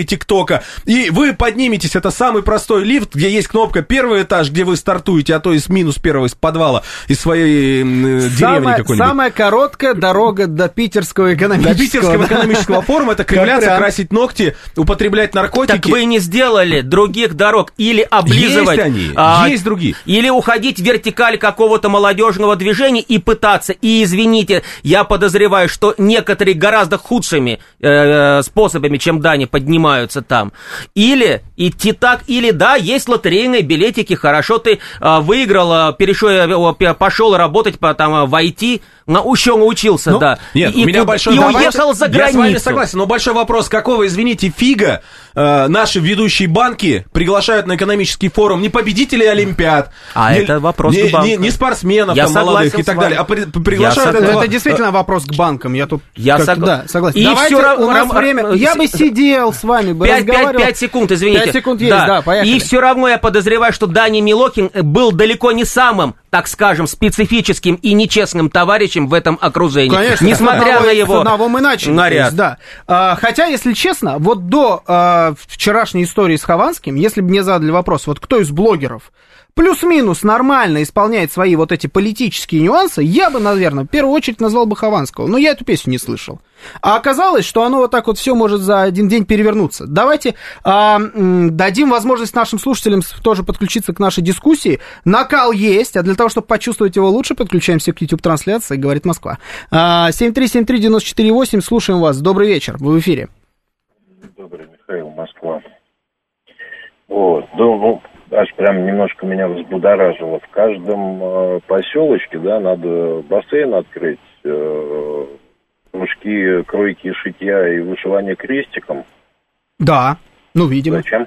или ТикТока, и вы подниметесь, это самый простой лифт, где есть кнопка первый этаж, где вы стартуете, а то из минус первого, из подвала, из своей э, деревни самая, какой-нибудь. Самая короткая дорога до питерского экономического. До питерского экономического форума, это кривляться, красить ногти, употреблять наркотики. Так вы не сделали других дорог, или облизывать. Есть они, а, есть другие. Или уходить в вертикаль какого-то молодежного движения и пытаться, и извините, я подозреваю, что некоторые гораздо худшими э, способами, чем Дани, поднимаются там. Или идти так, или да, есть лотерейные билетики, хорошо, ты э, выиграл, перешел, э, пошел работать по, там, в ай ти, еще научился, ну, да. Нет, и, у меня и, большой и вопрос. уехал за границу. Я с вами согласен, но большой вопрос, какого, извините, фига э, наши ведущие банки приглашают на экономический форум не победителей Олимпиад, а не, это вопрос не, к банкам. Не, не спортсменов там, молодых и так далее, а при, приглашают этого... этого... Это действительно вопрос к банкам, я тут... Я согла... да, согласен. И давайте, все у нас рав... время... Я бы сидел с вами, бы пять, разговаривал... пять, пять секунд, извините. пять секунд есть, да, да, поехали. И все равно я подозреваю, что Дани Милохин был далеко не самым, так скажем, специфическим и нечестным товарищем в этом окружении. Конечно, несмотря одного, на его одного мы начали, наряд. Есть, да. а, хотя, если честно, вот до а, вчерашней истории с Хованским, если бы мне задали вопрос, вот кто из блогеров плюс-минус нормально исполняет свои вот эти политические нюансы, я бы, наверное, в первую очередь назвал бы Хованского. Но я эту песню не слышал. А оказалось, что оно вот так вот все может за один день перевернуться. Давайте а, м, дадим возможность нашим слушателям тоже подключиться к нашей дискуссии. Накал есть, а для того, чтобы почувствовать его лучше, подключаемся к YouTube-трансляции, говорит Москва. А, семь три семь три девять четыре восемь, слушаем вас. Добрый вечер, вы в эфире. Добрый, Михаил, Москва. Вот, ну, аж прям немножко меня взбудоражило. В каждом э, поселочке, да, надо бассейн открыть, э, кружки, кройки, шитья и вышивание крестиком. Да, ну, видимо. Зачем?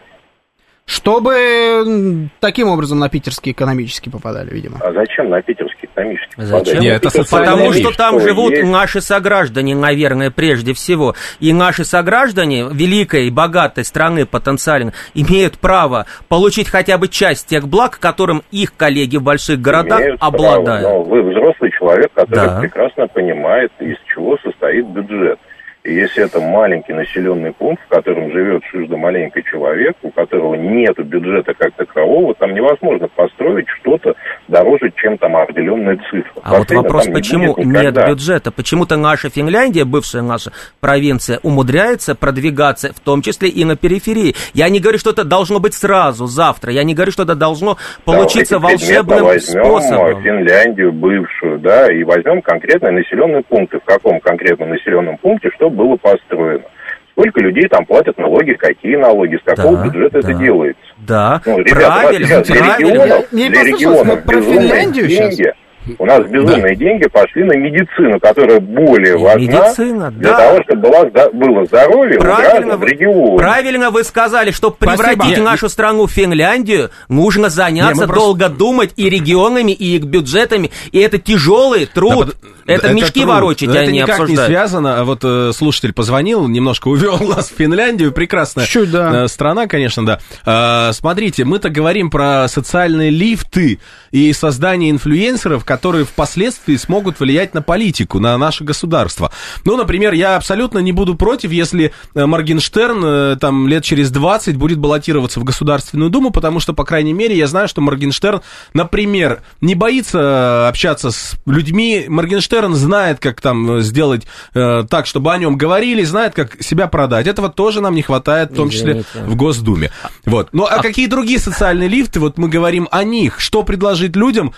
Чтобы таким образом на питерские экономические попадали, видимо. А зачем на питерские экономические попадали? Зачем? Нет, это Потому что там что живут есть? наши сограждане, наверное, прежде всего. И наши сограждане великой и богатой страны потенциально имеют право получить хотя бы часть тех благ, которым их коллеги в больших городах имеют обладают. Право, но вы взрослый человек, который да. прекрасно понимает, из чего состоит бюджет. И если это маленький населенный пункт, в котором живет шижда маленький человек, у которого нет бюджета как такового, там невозможно построить что-то дороже, чем там определенная цифра. А вот вопрос, почему нет бюджета? Почему-то наша Финляндия, бывшая наша провинция, умудряется продвигаться, в том числе и на периферии. Я не говорю, что это должно быть сразу, завтра. Я не говорю, что это должно получиться волшебным способом. Финляндию бывшую, да, и возьмем конкретные населенные пункты. В каком конкретном населенном пункте что было построено? Сколько людей там платят налоги, какие налоги, с какого да, бюджета да. это делается? Да, ну, ребята, правильно, для регионов, я, для регионов про Финляндию деньги. Сейчас. У нас безумные да. деньги пошли на медицину, которая более важна Медицина, для да. того, чтобы было, было здоровье правильно, у граждан в регионе. Правильно вы сказали, чтобы превратить Спасибо. нашу страну в Финляндию, нужно заняться Не, долго просто... думать и регионами, и их бюджетами, и это тяжелый труд. Да, это, это мешки труд. ворочать, это а не обсуждать. Это никак не связано. Вот э, слушатель позвонил, немножко увел нас в Финляндию. Прекрасная Чуть, да. э, страна, конечно, да. Э, смотрите, мы-то говорим про социальные лифты и создание инфлюенсеров, которые впоследствии смогут влиять на политику, на наше государство. Ну, например, я абсолютно не буду против, если Моргенштерн там лет через двадцать будет баллотироваться в Государственную Думу, потому что, по крайней мере, я знаю, что Моргенштерн, например, не боится общаться с людьми. Моргенштерн знает, как там сделать э, так, чтобы о нем говорили, знает, как себя продать. Этого тоже нам не хватает, в том числе Извините. в Госдуме. Вот. Ну, а, а какие другие социальные лифты? Вот мы говорим о них. Что предложить людям,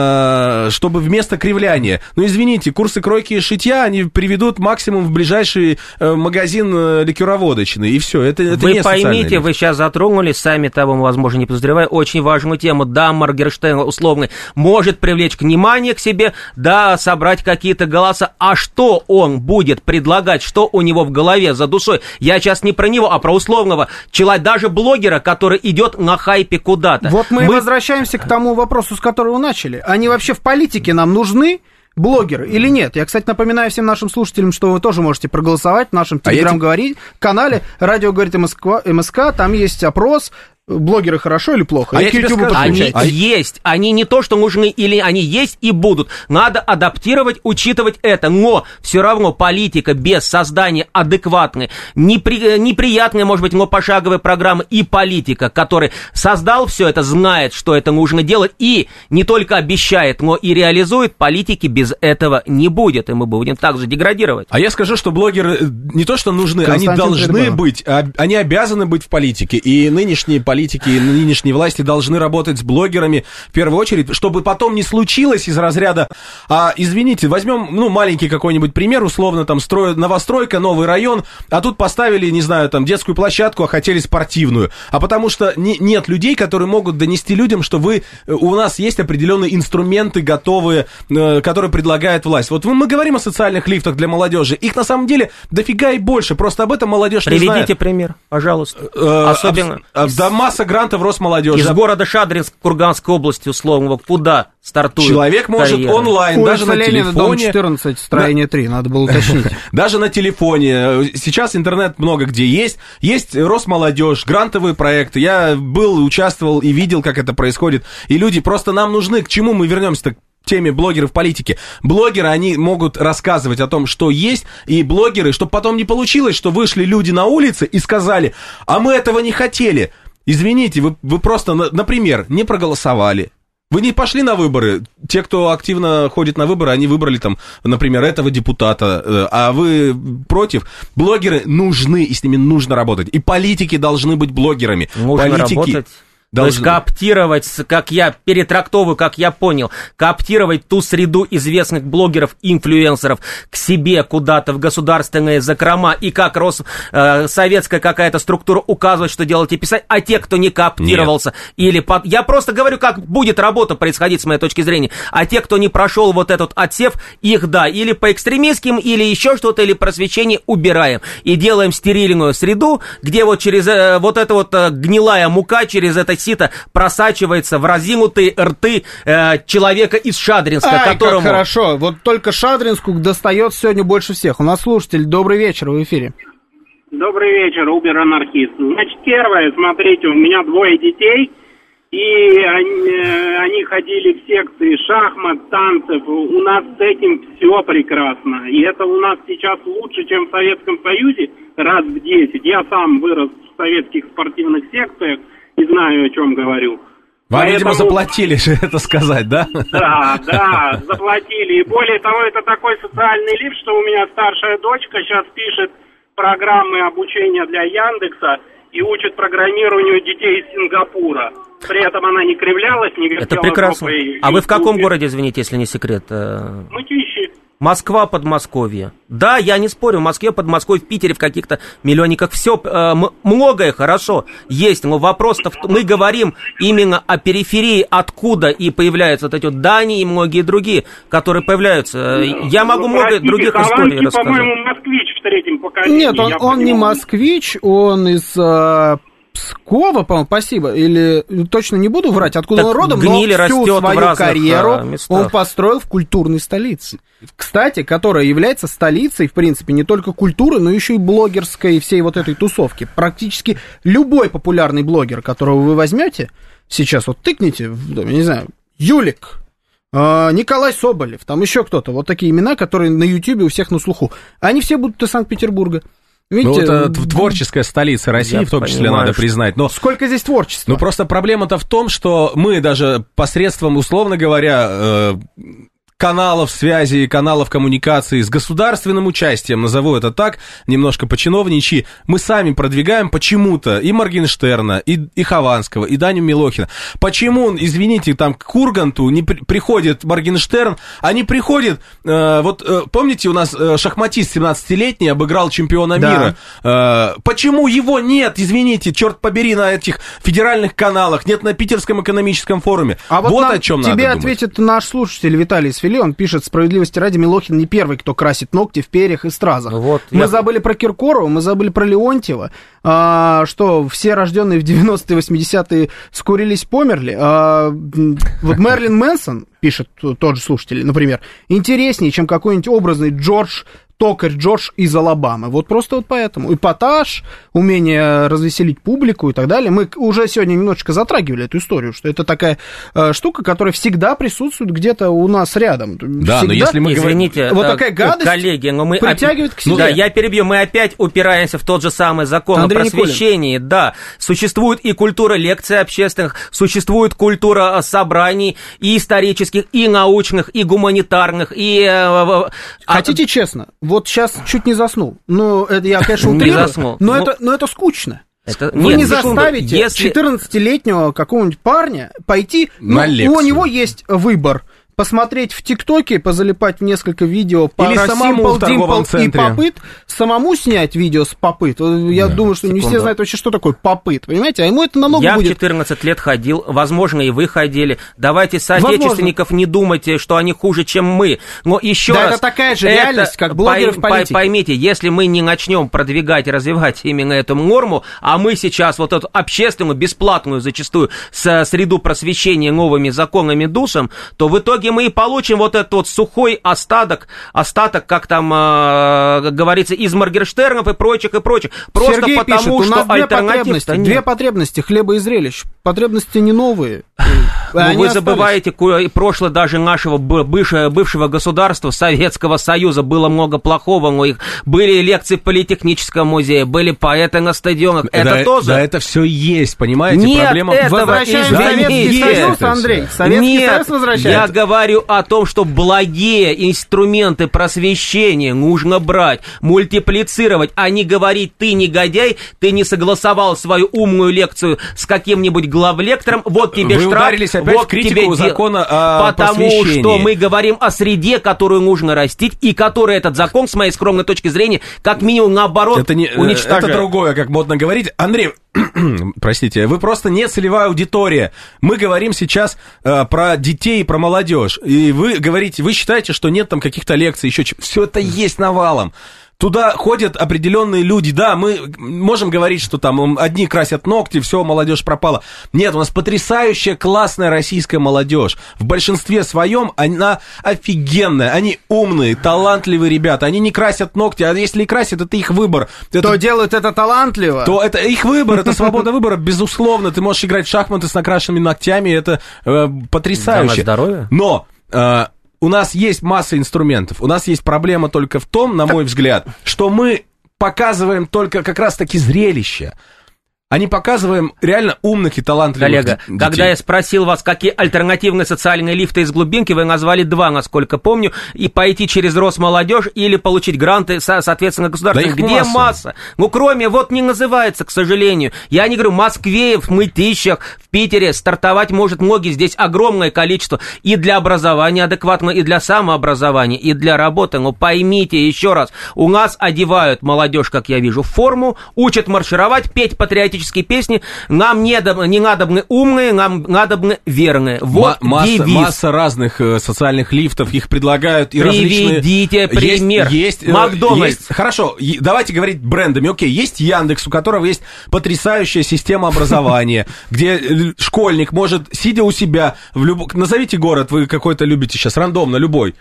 э, чтобы вместо кривляния? Ну, извините, курсы кройки и шитья, они приведут максимум в ближайший э, магазин э, ликероводочный, и все. Это, это вы не поймите, вы сейчас затронули, сами того, возможно, не подозревая, очень важную тему. Да, Моргенштерн условный может привлечь внимание к себе, да, собрать какие-то голоса. А что он будет предлагать, что у него в голове, за душой? Я сейчас не про него, а про условного человека, даже блогера, который идет на хайпе куда-то. Вот мы, мы возвращаемся к тому вопросу, с которого начали. Они вообще в политике нам нужны? Блогеры или нет? Я, кстати, напоминаю всем нашим слушателям, что вы тоже можете проголосовать в нашем телеграм-канале «Радио говорит МСК», МСК, там есть опрос. блогеры хорошо или плохо? А я тебе скажу, они а... есть, они не то, что нужны, или они есть и будут. Надо адаптировать, учитывать это, но все равно политика без создания адекватной, непри... неприятной, может быть, но пошаговой программы и политика, который создал все это, знает, что это нужно делать, и не только обещает, но и реализует, политики без этого не будет, и мы будем также деградировать. А я скажу, что блогеры не то, что нужны, Константин они должны Требова. быть, а, они обязаны быть в политике, и нынешние политики, и нынешние власти должны работать с блогерами в первую очередь, чтобы потом не случилось из разряда, а, извините, возьмем, ну, маленький какой-нибудь пример, условно, там, строят новостройка, новый район, а тут поставили, не знаю, там, детскую площадку, а хотели спортивную, а потому что не, нет людей, которые могут донести людям, что вы, у нас есть определенные инструменты готовые, э, которые предлагает власть. Вот мы говорим о социальных лифтах для молодежи, их на самом деле дофига и больше, просто об этом молодежь не знает. Приведите пример, пожалуйста. Э, Особенно. А, из... Да масса грантов Росмолодежи. Из города Шадринск, Курганской области, условно, куда стартует человек может карьера. онлайн, Улица даже на Ленина, телефоне. дом четырнадцать, строение три, надо было уточнить. Даже на телефоне. Сейчас интернет много где есть. Есть Росмолодежь, грантовые проекты. Я был, участвовал и видел, как это происходит. И люди, просто нам нужны, к чему мы вернемся-то? Теме блогеров в политике. Блогеры, они могут рассказывать о том, что есть, и блогеры, чтобы потом не получилось, что вышли люди на улице и сказали, а мы этого не хотели. Извините, вы, вы просто, например, не проголосовали. Вы не пошли на выборы. Те, кто активно ходит на выборы, они выбрали там, например, этого депутата, а вы против. Блогеры нужны, и с ними нужно работать. И политики должны быть блогерами. Нужно политики... работать. Должны. То есть кооптировать, как я перетрактовываю, как я понял, кооптировать ту среду известных блогеров, инфлюенсеров к себе куда-то в государственные закрома, и как Рос, э, советская какая-то структура указывать, что делать и писать, а те, кто не кооптировался, Нет. или... Под... Я просто говорю, как будет работа происходить с моей точки зрения, а те, кто не прошел вот этот отсев, их, да, или по экстремистским, или еще что-то, или просвещение убираем, и делаем стерильную среду, где вот через э, вот эта вот э, гнилая мука, через это сито просачивается в разинутые рты э, человека из Шадринска, Ай, которому... как хорошо. Вот только Шадринску достает сегодня больше всех. У нас слушатель. Добрый вечер, в эфире. Добрый вечер, Убер-анархист. Значит, первое, смотрите, у меня двое детей, и они, они ходили в секции шахмат, танцев. У нас с этим все прекрасно. И это у нас сейчас лучше, чем в Советском Союзе, раз в десять. Я сам вырос в советских спортивных секциях, и знаю, о чем говорю. Вам, Поэтому... видимо, заплатили это сказать, да? Да, да, заплатили. И более того, это такой социальный лифт, что у меня старшая дочка сейчас пишет программы обучения для Яндекса и учит программированию детей из Сингапура. При этом она не кривлялась, не вертела. Это прекрасно. Жопой. А вы в каком городе, извините, если не секрет? Мытищи. Москва, Подмосковье. Да, я не спорю, в Москве, Подмосковье, в Питере, в каких-то миллионниках все, э, многое хорошо есть, но вопрос-то, в, мы говорим именно о периферии, откуда и появляются вот эти вот Дании и многие другие, которые появляются. Я могу ну, много простите, других историй рассказать. По-моему, москвич в третьем поколении. Нет, он, он не москвич, он из... Э... Пскова, по-моему, спасибо, или точно не буду врать, откуда так он родом, но всю свою карьеру он построил в культурной столице. Кстати, которая является столицей, в принципе, не только культуры, но еще и блогерской всей вот этой тусовки. Практически любой популярный блогер, которого вы возьмете, сейчас вот тыкните, я не знаю, Юлик, Николай Соболев, там еще кто-то, вот такие имена, которые на Ютьюбе у всех на слуху, они все будут из Санкт-Петербурга. Видите, ну, это творческая столица России, в том числе, понимаю, надо признать. Но сколько здесь творчества? Ну, просто проблема-то в том, что мы даже посредством, условно говоря, э, каналов связи, каналов коммуникации с государственным участием, назову это так, немножко по-чиновничьи, мы сами продвигаем почему-то и Моргенштерна, и, и Хованского, и Даню Милохина. Почему, извините, там к Урганту не при, приходит Моргенштерн, а не приходит, э, вот э, помните, у нас э, шахматист семнадцатилетний обыграл чемпиона да. мира. Э, почему его нет, извините, черт побери, на этих федеральных каналах, нет на Питерском экономическом форуме? А вот, вот о чем надо думать. Тебе ответит наш слушатель Виталий Сфили. Он пишет, справедливости ради, Милохин не первый, кто красит ногти в перьях и стразах. Вот, мы я... забыли про Киркорова, мы забыли про Леонтьева, а, что все рожденные в девяностые, восьмидесятые скурились, померли. А, вот Мерлин Мэнсон, пишет тот же слушатель, например, интереснее, чем какой-нибудь образный Джордж токарь Джордж из Алабамы. Вот просто вот поэтому. Эпатаж, умение развеселить публику и так далее. Мы уже сегодня немножечко затрагивали эту историю, что это такая э, штука, которая всегда присутствует где-то у нас рядом. Да, всегда. но если мы Извините, говорим... Вот такая гадость коллеги, но мы притягивает к себе. Да, я перебью. Мы опять упираемся в тот же самый закон Андрей о просвещении. Никулин. Да, существует и культура лекций общественных, существует культура собраний и исторических, и научных, и гуманитарных, и... Хотите честно? Вот сейчас чуть не заснул. Ну, это я, конечно, утрирую, не заснул. но, ну, это, но это скучно. Это... Вы Нет, не секунду. заставите Если... четырнадцатилетнего какого-нибудь парня пойти... На ну, лекцию. У него есть выбор. Посмотреть в ТикТоке, позалипать в несколько видео по Или самому в торговом Simple и центре. Попыт, самому снять видео с Попыт. Я Да, думаю, что секунду. не все знают вообще, что такое Попыт, понимаете? А ему это намного Я будет... в четырнадцать лет ходил, возможно, и вы ходили. Давайте соотечественников возможно. Не думайте, что они хуже, чем мы. Но еще да раз... это такая же реальность, как блогеры в политике. Поймите, если мы не начнем продвигать и развивать именно эту норму, а мы сейчас вот эту общественную, бесплатную зачастую среду просвещения новыми законами душим, то в итоге мы и получим вот этот вот сухой остаток, остаток, как там э, говорится, из Моргенштернов и прочих, и прочих. Просто Сергей потому, пишет, у что нас две потребности, две потребности, хлеба и зрелищ. Потребности не новые. Но вы забываете, прошлое даже нашего бывшего, бывшего государства, Советского Союза, было много плохого, но их были лекции в Политехническом музее, были поэты на стадионах, это да, тоже... Да, это все есть, понимаете? Нет, проблема... этого Возвращаем да, Советский нет, Союз, Андрей. Советский Нет, Союз возвращается. Я говорю о том, что благие инструменты просвещения нужно брать, мультиплицировать, а не говорить: ты негодяй, ты не согласовал свою умную лекцию с каким-нибудь главлектором, вот тебе Вы штраф, ударились опять вот в критику тебе закона о потому просвещении. что мы говорим о среде, которую нужно растить, и который этот закон, с моей скромной точки зрения, как минимум наоборот это не, уничтожает. Это другое, как модно говорить. Андрей, простите, вы просто не целевая аудитория. Мы говорим сейчас э, про детей, про молодежь. И вы говорите, вы считаете, что нет там каких-то лекций, еще чего. Все это есть навалом. Туда ходят определенные люди. Да, мы можем говорить, что там одни красят ногти, все, молодежь пропала. Нет, у нас потрясающая, классная российская молодежь. В большинстве своем она офигенная. Они умные, талантливые ребята. Они не красят ногти, а если и красят, это их выбор. Это... Кто делает это талантливо? То это их выбор, это свобода выбора, безусловно. Ты можешь играть в шахматы с накрашенными ногтями, это э, потрясающе. Да, на здоровье. Но... Э, у нас есть масса инструментов. У нас есть проблема только в том, на мой взгляд, что мы показываем только как раз-таки зрелище, а не показываем реально умных и талантливых Коллега, детей. Когда я спросил вас, какие альтернативные социальные лифты из глубинки, вы назвали два, насколько помню, и пойти через Росмолодежь или получить гранты, соответственно, государственные. Да где масса. масса? Ну, кроме, вот не называется, к сожалению. Я не говорю, в Москве, в Мытищах, в Питере стартовать может многие. Здесь огромное количество и для образования адекватного, и для самообразования, и для работы. Но поймите еще раз, у нас одевают молодежь, как я вижу, в форму, учат маршировать, петь патриотические песни. Нам не, не надобны умные, нам надобны верные. Вот М- масса, девиз. масса разных э, социальных лифтов, их предлагают и различные... Приведите пример. Есть, есть, Макдональдс. Есть, хорошо, давайте говорить брендами. Окей, есть Яндекс, у которого есть потрясающая система образования, где школьник может, сидя у себя, в люб... назовите город, вы какой-то любите сейчас, рандомно, любой.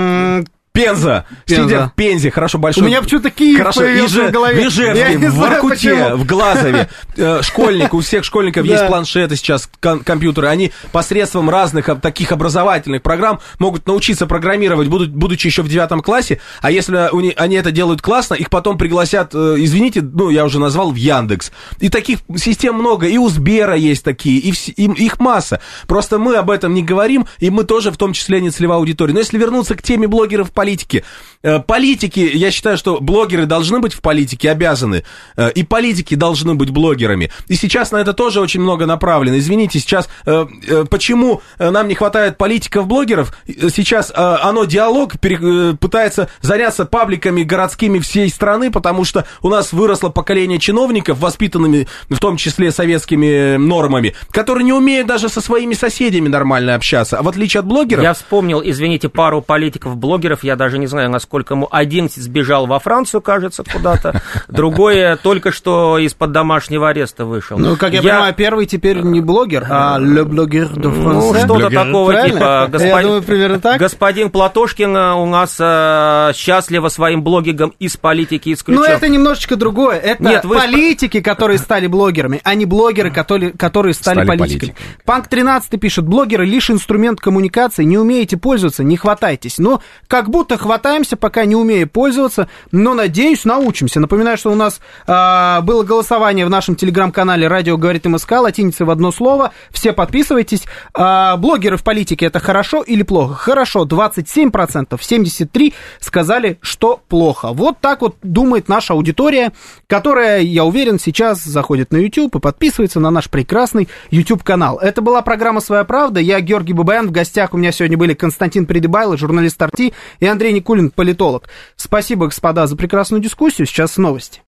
Пенза. Пенза. Сидя в Пензе, хорошо, большой. У меня почему-то Киев хорошо, появился Иже... в голове. В Ижевске, в Воркуте, в Глазове. Школьник, у всех школьников есть планшеты сейчас, компьютеры. Они посредством разных таких образовательных программ могут научиться программировать, будучи еще в девятом классе. А если они это делают классно, их потом пригласят, извините, ну, я уже назвал, в Яндекс. И таких систем много. И у Сбера есть такие, и их масса. Просто мы об этом не говорим, и мы тоже в том числе не целевая аудитория. Но если вернуться к теме блогеров политики, политики, я считаю, что блогеры должны быть в политике, обязаны, и политики должны быть блогерами. И сейчас на это тоже очень много направлено. Извините, сейчас почему нам не хватает политиков-блогеров? Сейчас оно, диалог, пытается заняться пабликами городскими всей страны, потому что у нас выросло поколение чиновников, воспитанными в том числе советскими нормами, которые не умеют даже со своими соседями нормально общаться. А в отличие от блогеров... Я вспомнил, извините, пару политиков-блогеров, я даже не знаю, насколько сколько ему, одиннадцать сбежал во Францию, кажется, куда-то, другой только что из-под домашнего ареста вышел. Ну, как я, я... понимаю, первый теперь не блогер, а le blogueur de France. Ну, что-то такого правильно? Типа. Господ... Я думаю, примерно так. Господин Платошкин у нас э, счастливо своим блогингом из политики исключен. Но это немножечко другое. Это Нет, вы... политики, которые стали блогерами, а не блогеры, которые, которые стали, стали политиками. политиками. Панк тринадцать пишет, блогеры лишь инструмент коммуникации, не умеете пользоваться, не хватайтесь. Но как будто хватаемся, пока не умеем пользоваться, но, надеюсь, научимся. Напоминаю, что у нас э, было голосование в нашем телеграм-канале «Радио говорит МСК», латиницей в одно слово. Все подписывайтесь. Э, блогеры в политике — это хорошо или плохо? Хорошо, двадцать семь процентов, семьдесят три процента сказали, что плохо. Вот так вот думает наша аудитория, которая, я уверен, сейчас заходит на YouTube и подписывается на наш прекрасный YouTube-канал. Это была программа «Своя правда». Я Георгий Бабаян. В гостях у меня сегодня были Константин Придыбайло, журналист Арти, и Андрей Никулин, политолог. Спасибо, господа, за прекрасную дискуссию. Сейчас новости.